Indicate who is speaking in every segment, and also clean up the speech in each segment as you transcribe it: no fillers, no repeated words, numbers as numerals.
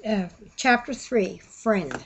Speaker 1: Chapter 3, Friend.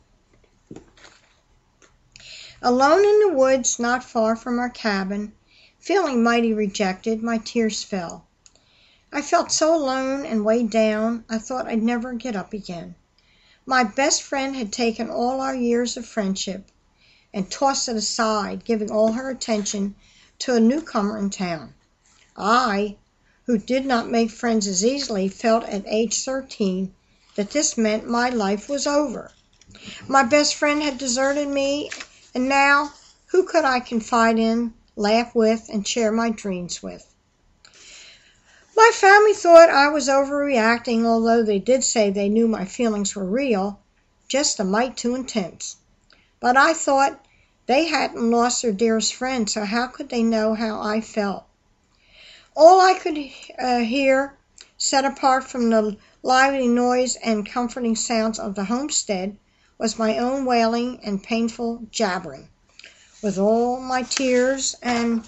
Speaker 1: Alone in the woods not far from our cabin, feeling mighty rejected, my tears fell. I felt so alone and weighed down, I thought I'd never get up again. My best friend had taken all our years of friendship and tossed it aside, giving all her attention to a newcomer in town. I, who did not make friends as easily, felt at age 13 that this meant my life was over. My best friend had deserted me, and now who could I confide in, laugh with, and share my dreams with? My family thought I was overreacting, although they did say they knew my feelings were real, just a mite too intense. But I thought they hadn't lost their dearest friend, so how could they know how I felt? All I could hear, set apart from the lively noise and comforting sounds of the homestead, was my own wailing and painful jabbering. With all my tears and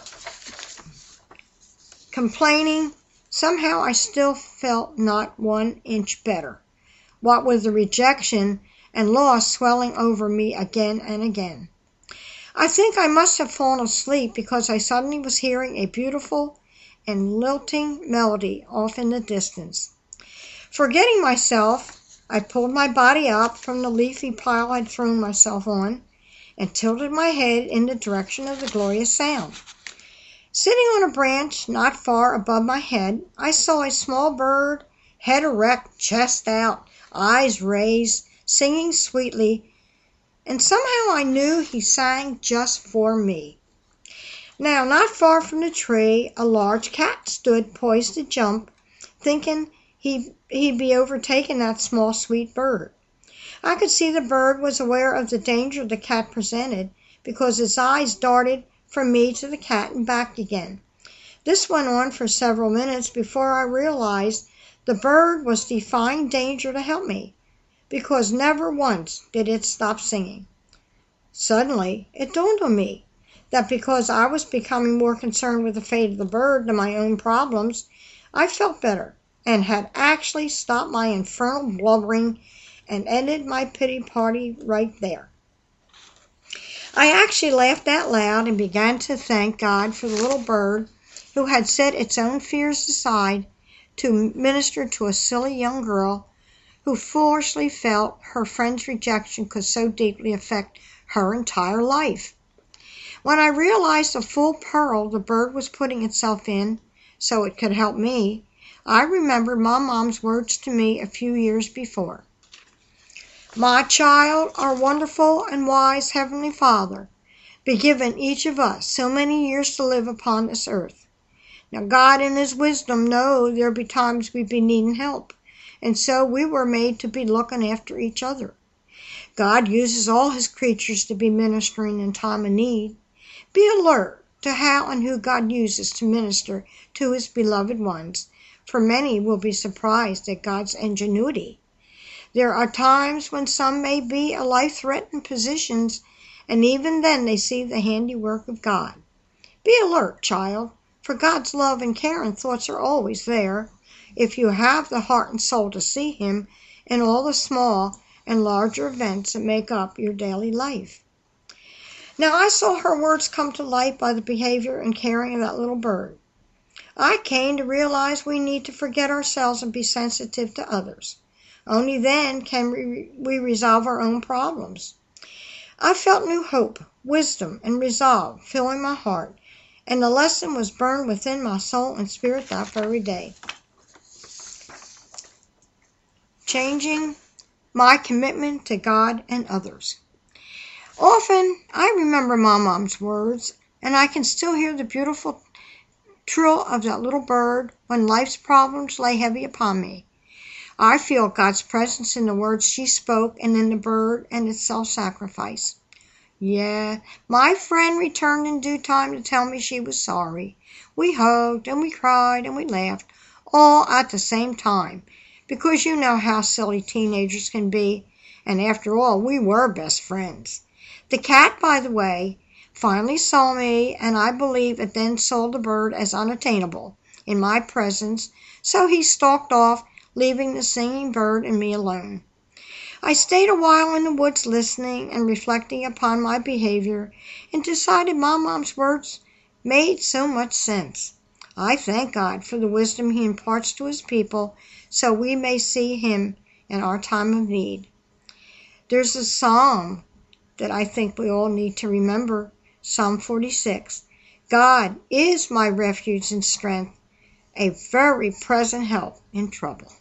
Speaker 1: complaining, somehow I still felt not 1 inch better, what with the rejection and loss swelling over me again and again. I think I must have fallen asleep because I suddenly was hearing a beautiful and lilting melody off in the distance. Forgetting myself, I pulled my body up from the leafy pile I'd thrown myself on and tilted my head in the direction of the glorious sound. Sitting on a branch not far above my head, I saw a small bird, head erect, chest out, eyes raised, singing sweetly, and somehow I knew he sang just for me. Now, not far from the tree, a large cat stood poised to jump, thinking he'd be overtaking that small sweet bird. I could see the bird was aware of the danger the cat presented, because its eyes darted from me to the cat and back again. This went on for several minutes before I realized the bird was defying danger to help me, because never once did it stop singing. Suddenly it dawned on me that because I was becoming more concerned with the fate of the bird than my own problems, I felt better and had actually stopped my infernal blubbering and ended my pity party right there. I actually laughed out loud and began to thank God for the little bird who had set its own fears aside to minister to a silly young girl who foolishly felt her friend's rejection could so deeply affect her entire life. When I realized the full peril the bird was putting itself in so it could help me, I remembered my mom's words to me a few years before. My child, our wonderful and wise Heavenly Father, be given each of us so many years to live upon this earth. Now God in His wisdom know there'll be times we be needing help, and so we were made to be looking after each other. God uses all His creatures to be ministering in time of need. Be alert to how and who God uses to minister to His beloved ones, for many will be surprised at God's ingenuity. There are times when some may be in life-threatening positions, and even then they see the handiwork of God. Be alert, child, for God's love and care and thoughts are always there, if you have the heart and soul to see Him in all the small and larger events that make up your daily life. Now, I saw her words come to light by the behavior and caring of that little bird. I came to realize we need to forget ourselves and be sensitive to others. Only then can we resolve our own problems. I felt new hope, wisdom, and resolve filling my heart, and the lesson was burned within my soul and spirit that very day, changing my commitment to God and others. Often, I remember my mom's words, and I can still hear the beautiful trill of that little bird when life's problems lay heavy upon me. I feel God's presence in the words she spoke and in the bird and its self-sacrifice. Yeah, my friend returned in due time to tell me she was sorry. We hugged and we cried and we laughed, all at the same time, because you know how silly teenagers can be, and after all, we were best friends. The cat, by the way, finally saw me, and I believe it then saw the bird as unattainable in my presence, so he stalked off, leaving the singing bird and me alone. I stayed a while in the woods listening and reflecting upon my behavior, and decided my mom's words made so much sense. I thank God for the wisdom he imparts to his people so we may see him in our time of need. There's a psalm that I think we all need to remember, Psalm 46. God is my refuge and strength, a very present help in trouble.